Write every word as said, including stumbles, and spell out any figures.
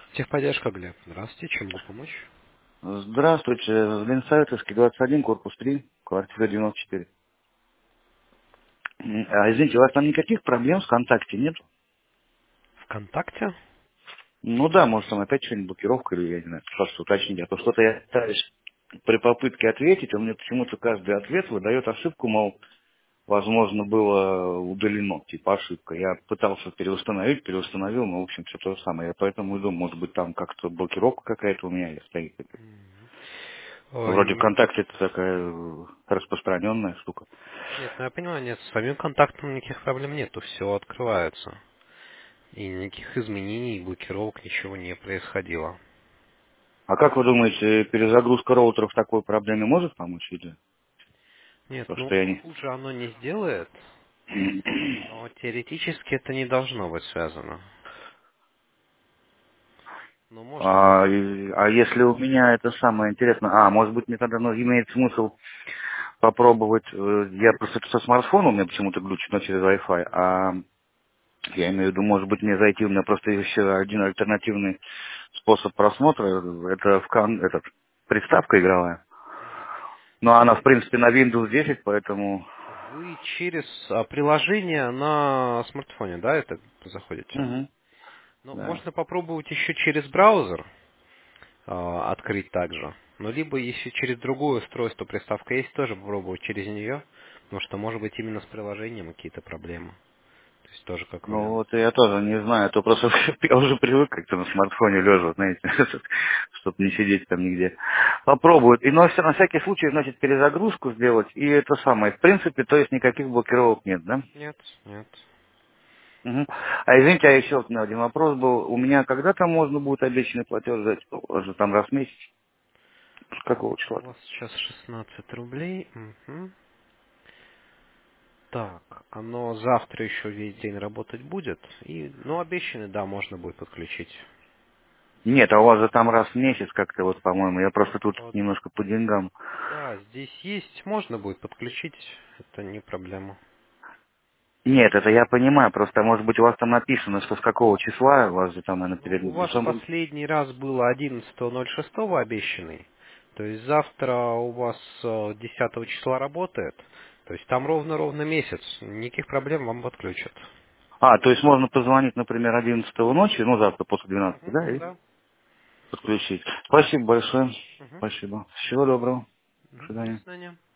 Техподдержка, Глеб. Здравствуйте, чем могу помочь? Здравствуйте, Ленсаветовский, двадцать один, корпус три, квартира девяносто четыре. М, А, извините, у вас там никаких проблем с ВКонтакте нет? ВКонтакте? Ну да, может там опять что-нибудь блокировка или я не знаю, просто уточнить. А то что-то я пытаюсь при попытке ответить, он мне почему-то каждый ответ выдает ошибку, мол, возможно, было удалено, типа ошибка. Я пытался переустановить, переустановил, но в общем все то же самое. Я поэтому и думаю, может быть там как-то блокировка какая-то у меня или стоит. Ой, Вроде не- ВКонтакте это такая э, распространенная штука. нет, ну я понимаю, нет, с самим контактом никаких проблем нету, все открывается. И никаких изменений, блокировок, ничего не происходило. А как вы думаете, перезагрузка роутеров такой проблеме может помочь или Нет, то, ну что я не... хуже оно не сделает, но теоретически это не должно быть связано. Но можно А, попробовать и- а если подключить. у меня это самое интересное... А, может быть, мне тогда ну, имеет смысл попробовать... э, Я просто со смартфона у меня почему-то глючит, но через Wi-Fi. А я имею в виду, может быть, мне зайти, у меня просто еще один альтернативный способ просмотра. Это вкон, этот, приставка игровая. Но она, в Вы, принципе, на Windows десять, поэтому... вы через а, приложение на смартфоне, да, это заходите? Мгм. Ну, Да. можно попробовать еще через браузер а, открыть также. Ну, либо если через другое устройство приставка есть, тоже попробовать через нее, потому что может быть именно с приложением какие-то проблемы. То есть тоже как Ну вариант. вот я тоже не знаю, а то просто я уже привык как-то на смартфоне лежа, знаете, чтобы не сидеть там нигде. Попробуют. И но все на всякий случай, значит, перезагрузку сделать, и это самое. В принципе, то есть никаких блокировок нет, да? Нет, нет. Мгм. А извините, а еще вот у меня один вопрос был. У меня когда-то можно будет обещанный платеж дать? Уже там раз в месяц? С какого Вот у числа? вас сейчас шестнадцать рублей. Мгм. Так, оно завтра еще весь день работать будет. И, ну, обещанный, да, можно будет подключить. Нет, а у вас же там раз в месяц как-то вот, по-моему. Я просто тут Вот, немножко по деньгам. да, здесь есть, можно будет подключить, это не проблема. Нет, это я понимаю, просто может быть у вас там написано, что с какого числа, у вас же там, наверное, Ну, перед у вас лицом. последний раз было одиннадцатого ноль шестого обещанный. То есть завтра у вас э, десятого числа работает. То есть там ровно-ровно месяц. Никаких проблем вам подключат. А, то есть можно позвонить, например, одиннадцатого ночи, ну, завтра после двенадцати, Мгм, да, и да. подключить. Спасибо большое. Мгм, Спасибо. Всего доброго. До мгм. До свидания. свидания.